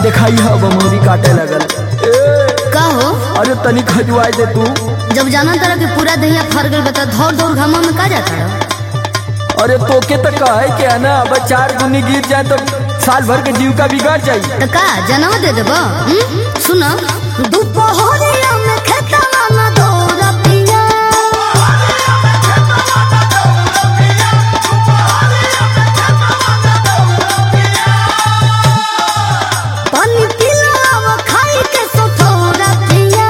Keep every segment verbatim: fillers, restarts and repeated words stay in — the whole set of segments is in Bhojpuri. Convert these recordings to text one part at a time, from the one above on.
दिखाई है बमोरी काटे लगल। का हो? अरे तनी खजुआई दे तू। जब जाना तरह के पूरा दहिया फर गल बता धौर धौर घामा में का जाता है? अरे तोके तो कहे क्या ना, अब चार गुनी गिर जाए तो साल भर के जीव का बिगाड़ जाये। तो का जनवा दे देबो? सुना दुपहरिया में खेतवा में दौरा पिया, पानी पिलावा खाई के सोथोरा पिया,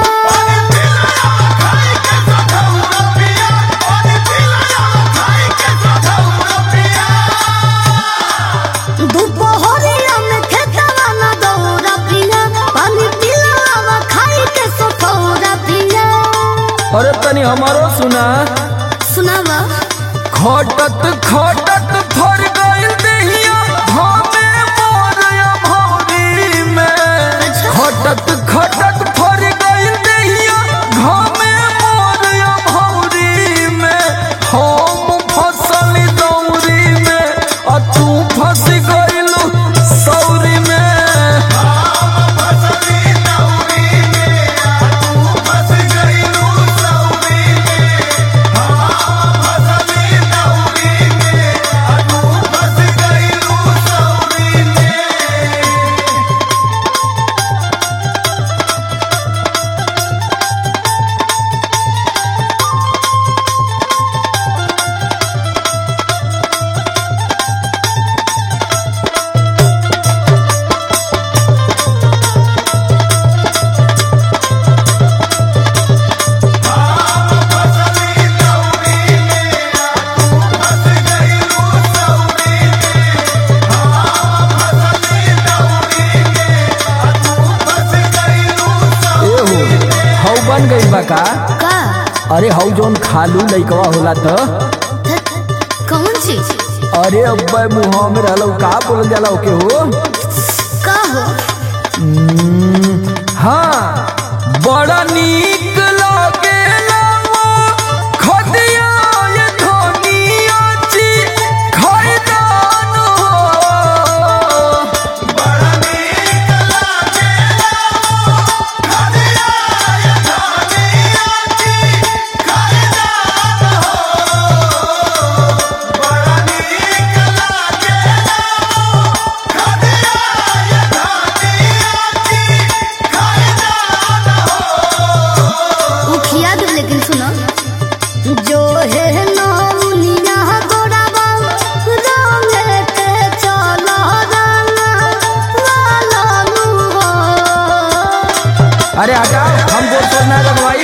दुपहरिया में खेतवा में दौरा पिया, पानी पिलावा खाई के सोथोरा पिया। अरे तनी हमारो सुना। सुनावा। खटत खटत फर गइल देहिया भावे मोरया भौरी में। खटत खटत फर गइल देहिया भावे मोरया भौरी में। हम फसल दौरी में आ तू फंस गइल सौरी में। बन गई बा का? का? अरे हऊ जोन खालू लइकवा होला त कौन चीज? अरे अब्बा मुँह में रहलो का बोल जाला ओके हो? का हो? हाँ बड़ा नीक लागेला वो खदिया ये धनिया ची खैदान हो। बड़ा नीक लागेला वो खदिया ये धनिया ची खैदान हो। बड़ा नीक लागेला वो खदिया ये धनिया ची खैदान हो। उखिया दे लेकिन सुनो जो है नौनिया गोड़ावा रंगे के चलो रंगा वाला नु हो। अरे हटा हम बोल तो ना लगवाई।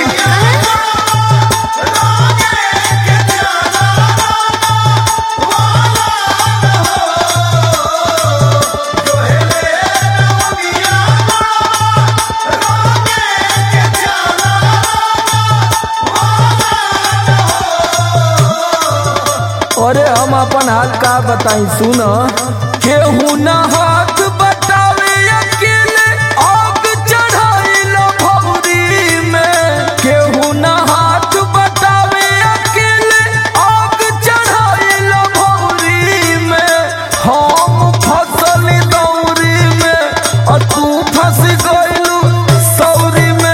अरे हम अपन हाल का बताई सुन। केहू ना हाथ बतावे अकेले आग चढ़ाइलो भौरी में। केहू ना हाथ बतावे अकेले आग चढ़ाइलो भौरी में। हम फसल दौरी में और तू फंस गइलू सौरी में।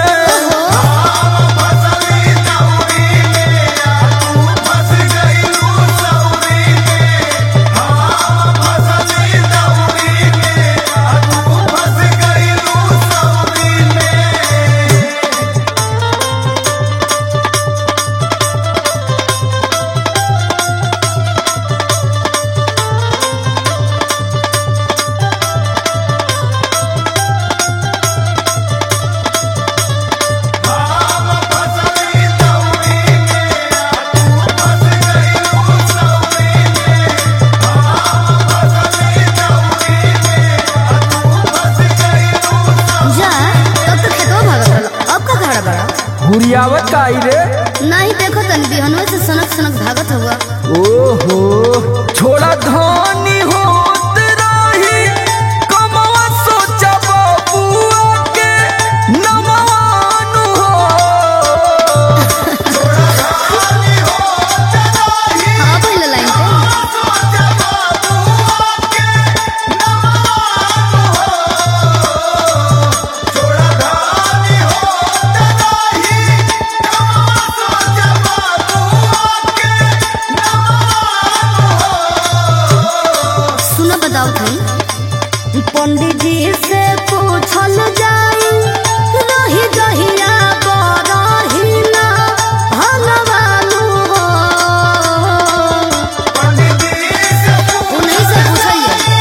हुरियावत का आई रे? नहीं देखो तन बिहनवे से सनक सनक भागत हुआ। ओहो छोड़ा धानी होत रही कमवा सोचा बाबुआ के नमवान हो। छोड़ा धानी होत रही हाँ बोल लाइन पे सोचा बाबुआ के नमवान हो। बताओ थे पंडित जी से पूछल जाई रही जहिया बरहिना भगवान हो उन्हीं से पूछल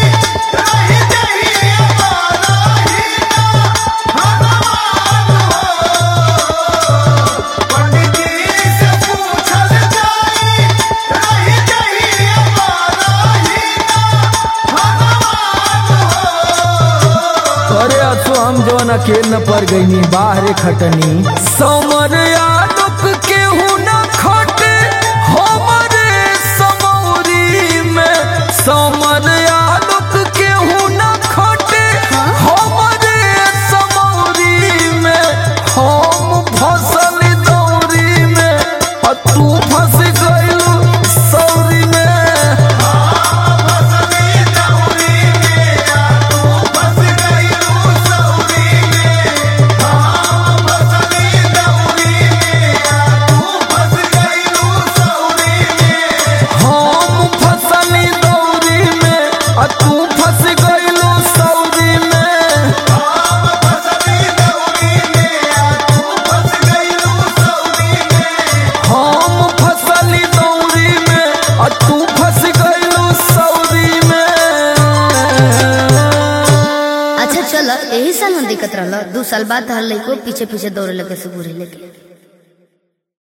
हम जवन अकेल न पड़ गई बाहरे खटनी समर आलोक केहू न खटे हमरे समौरी में समर आलोक केहू न खटे हमरे समौरी में हम फसल दौरी में और तू फंस गइलू सौरी में यही साल में दिक्कत रहा दो साल बाद हर लड़को पीछे पीछे दौड़े लगे से बुरे लेके